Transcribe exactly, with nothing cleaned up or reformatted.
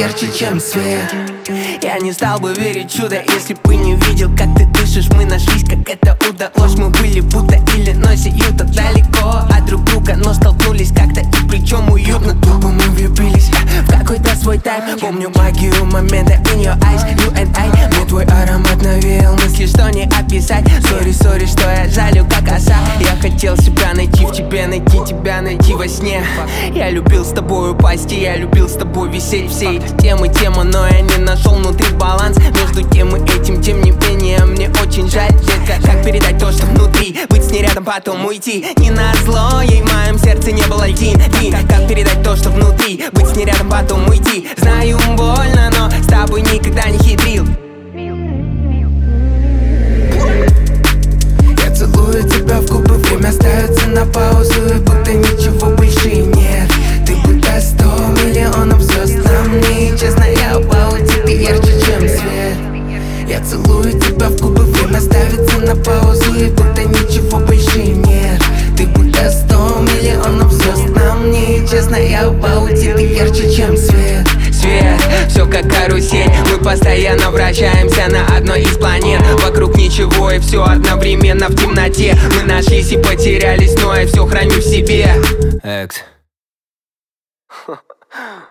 ярче, чем свет. Я не стал бы верить в чудо, если бы не видел, как ты дышишь. Мы нашлись, как это удалось. Мы были будто Иллинойс и Юта, далеко от друг друга, но столкнулись как-то, и причем уютно. Тупо мы влюбились в какой-то свой тайп. Помню магию момента in your eyes, you and I. Мне твой аромат навеял мысли, что не описать. Сори, сори, что я жалю, как оса. Я хотел себя найти в тебе, найти тебя, найти во сне. Я любил с тобой упасть, и я любил с тобой висеть. Все эти темы, тема, но я не нашел внутри баланс между тем и этим. Тем не менее, мне очень жаль, детка, как передать то, что внутри. Быть с ней рядом, потом уйти. Не назло, ей в моем сердце не был один. И как передать то, что внутри. Быть с ней рядом, потом уйти. Знаю, больно, но с тобой никогда не хитрил. Я целую тебя в губы, время остается на паузу, и будто ничего больше нет. Ты будто сто миллионов звезд на мне, честно, я обалдеть, ты ярче, чем свет. Я целую тебя в губы, время ставится на паузу, и будто ничего больше нет. Ты будто сто миллионов звезд на мне, честно, я обалдеть, ты ярче, чем свет. Свет, все как карусель. Мы постоянно вращаемся на одной из планет. Вокруг ничего и все одновременно в темноте. Мы нашлись и потерялись, но я все храню в себе. Экс.